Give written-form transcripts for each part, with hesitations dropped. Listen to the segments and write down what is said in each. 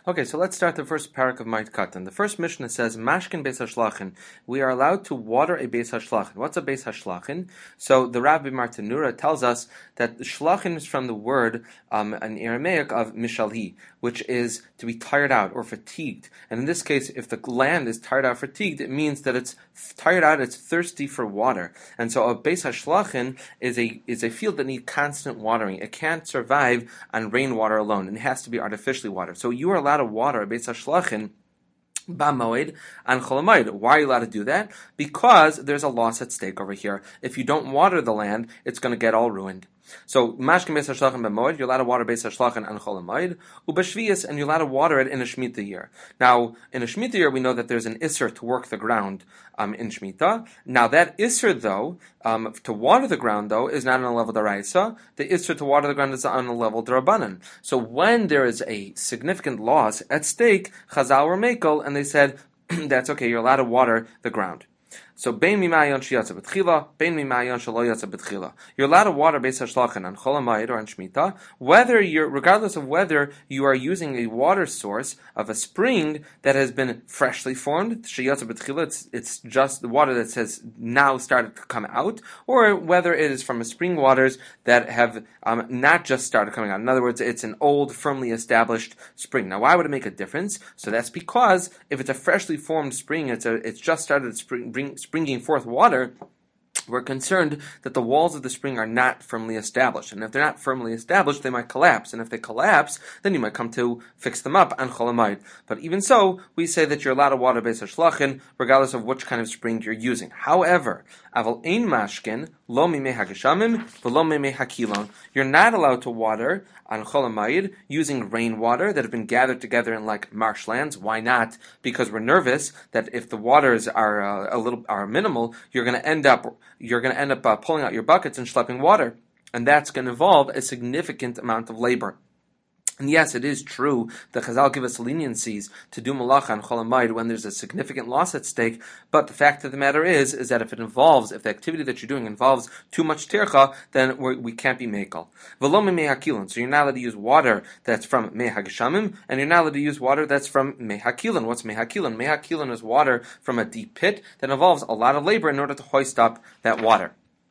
Okay, so let's start the first parak of Ma'at Katan. The first Mishnah says, Mashkin Beis HaShlachin. We are allowed to water a Beis HaShlachin. What's a Beis HaShlachin? So the Rabbi Martinura tells us that Shlachin is from the word, an Aramaic of mishalhi, which is to be tired out or fatigued. And in this case, if the land is tired out, fatigued, it means that it's tired out, it's thirsty for water. And so a Beis HaShlachin is a field that needs constant watering. It can't survive on rainwater alone. It has to be artificially watered. So you are allowed to water a Beis HaShlachin Ba'moed and Chol Hamoed. Why are you allowed to do that? Because there's a loss at stake over here. If you don't water the land, it's going to get all ruined. So, Mashkin Beis HaShlachin Ba'moed, you're allowed to water Beis HaShlachin and Chol Hamoed, Ubashvias, and you're allowed to water it in a Shemitah year. Now, in a Shemitah year, we know that there's an Isser to work the ground in Shemitah. Now, that Isser, though, to water the ground, though, is not on a level D'Oraisa. The Isser to water the ground is on a level D'Rabbanan. So, when there is a significant loss at stake, Chazal were Mekel, and they said, that's okay, you're allowed to water the ground. So, bein mimayon sheyatsa b'tchila, bein mimayon shelo yatsa b'tchila. You're allowed to water Beis HaShlachin on Chol Hamoed or on Shemitah, regardless of whether you are using a water source of a spring that has been freshly formed, sheyatsa b'tchila, it's just the water that has now started to come out, or whether it is from a spring waters that have not just started coming out. In other words, it's an old, firmly established spring. Now, why would it make a difference? So that's because if it's a freshly formed spring, it's just started springing forth water, we're concerned that the walls of the spring are not firmly established. And if they're not firmly established, they might collapse. And if they collapse, then you might come to fix them up on Chol Hamoed. But even so, we say that you're allowed to water Beis HaShlachin, regardless of which kind of spring you're using. However, Aval ein mashkin, lo mimei hageshamim, v'lo mimei hakilon. You're not allowed to water on Chol Hamoed using rainwater that have been gathered together in like marshlands. Why not? Because we're nervous that if the waters are minimal, you're going to end up pulling out your buckets and schlepping water, and that's going to involve a significant amount of labor. And yes, it is true that Chazal give us leniencies to do malacha on Chol Hamoed when there's a significant loss at stake, but the fact of the matter is that if the activity that you're doing involves too much tircha, then we can't be mekel. V'lo mimei hakilon, so you're not allowed to use water that's from mei hageshamim, and you're not allowed to use water that's from mei hakilon. What's mei hakilon? Mei hakilon is water from a deep pit that involves a lot of labor in order to hoist up that water.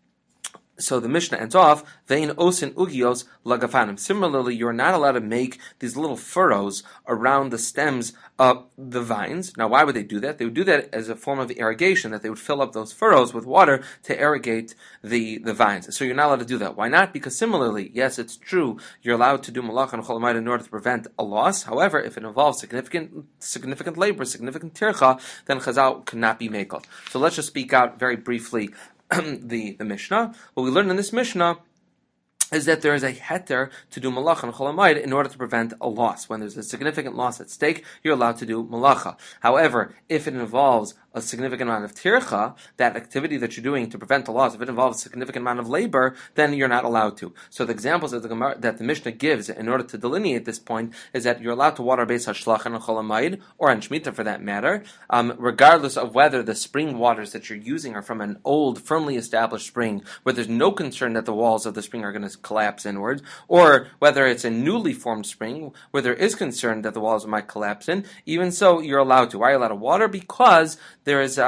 So the Mishnah ends off, Vein osin ugios lagafanim. Similarly, you're not allowed to make these little furrows around the stems of the vines. Now, why would they do that? They would do that as a form of irrigation, that they would fill up those furrows with water to irrigate the vines. So you're not allowed to do that. Why not? Because similarly, yes, it's true, you're allowed to do malach and chol hamoed in order to prevent a loss. However, if it involves significant labor, significant tircha, then chazal cannot be mekel. So let's just speak out very briefly the Mishnah. What we learned in this Mishnah is that there is a heter to do malacha and chol hamoed in order to prevent a loss. When there's a significant loss at stake, you're allowed to do malacha. However, if it involves a significant amount of tircha, that activity that you're doing to prevent the loss, if it involves a significant amount of labor, then you're not allowed to. So the examples that the Mishnah gives in order to delineate this point is that you're allowed to water Beis HaShlachin and Chol Hamoed, or on Shemitah for that matter, regardless of whether the spring waters that you're using are from an old, firmly established spring, where there's no concern that the walls of the spring are going to collapse inwards, or whether it's a newly formed spring, where there is concern that the walls might collapse in. Even so, you're allowed to. Why are you allowed to water? Because there's a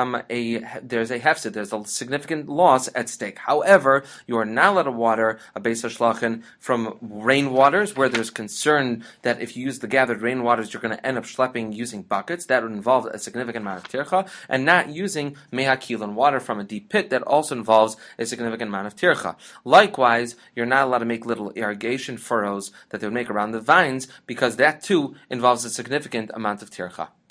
hefsid, there's a significant loss at stake. However, you are not allowed to water a Beis HaShlachin from rainwaters, where there's concern that if you use the gathered rainwaters, you're going to end up schlepping using buckets. That would involve a significant amount of tircha, and not using mei hakilon, water from a deep pit, that also involves a significant amount of tircha. Likewise, you're not allowed to make little irrigation furrows that they would make around the vines, because that too involves a significant amount of tircha.